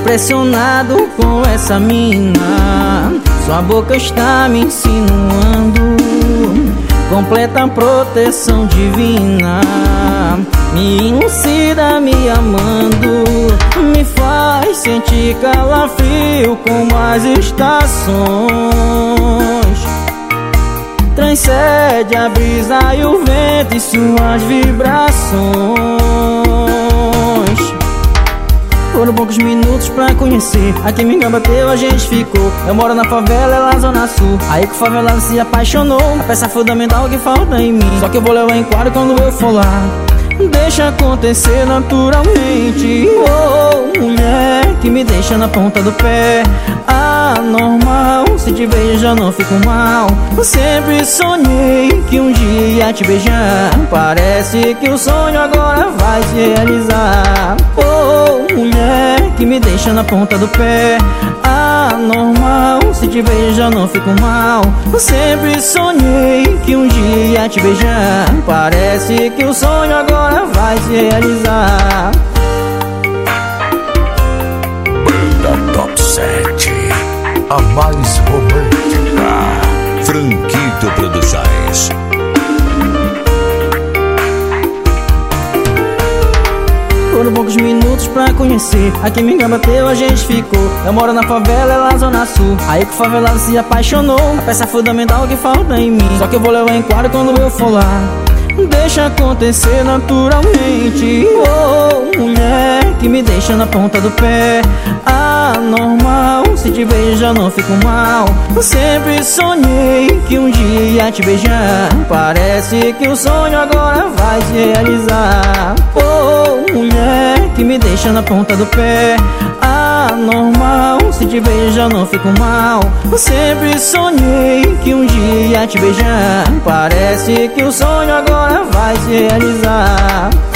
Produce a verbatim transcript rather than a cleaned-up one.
impressionado com essa mina. Sua boca está me insinuando completa proteção divina. Me elucida me amando, me faz sentir calafrio como as estações. Transcende a brisa e o vento e suas vibrações. Foram poucos minutos pra conhecer. Aqui me bateu, a gente ficou. Eu moro na favela, ela zona sul. Aí que o favelado se apaixonou. A peça fundamental que falta em mim. Só que eu vou levar em quadro quando eu for lá. Deixa acontecer naturalmente. Oh, mulher que me deixa na ponta do pé. Anormal, se te vejo já não fico mal. Eu sempre sonhei que um dia ia te beijar. Parece que o sonho agora vai se realizar. Oh, mulher que me deixa na ponta do pé. Anormal, se te vejo já não fico mal. Eu sempre sonhei que um dia ia te beijar. Parece que o sonho agora vai se realizar. Banda Top sete, a mais romântica. Franquito Produções. Foram poucos minutos pra conhecer. Aqui me bateu, a gente ficou. Eu moro na favela, ela zona sul. Aí que o favelado se apaixonou. A peça fundamental que falta em mim. Só que eu vou levar em quadro quando eu for lá. Deixa acontecer naturalmente. Oh, mulher que me deixa na ponta do pé. Anormal, se te vejo já não fico mal. Eu sempre sonhei que um dia ia te beijar. Parece que o sonho agora vai se realizar. Oh, mulher que me deixa na ponta do pé. Anormal, se te vejo já não fico mal. Eu sempre sonhei que um dia ia te beijar. Parece que o sonho agora vai se realizar.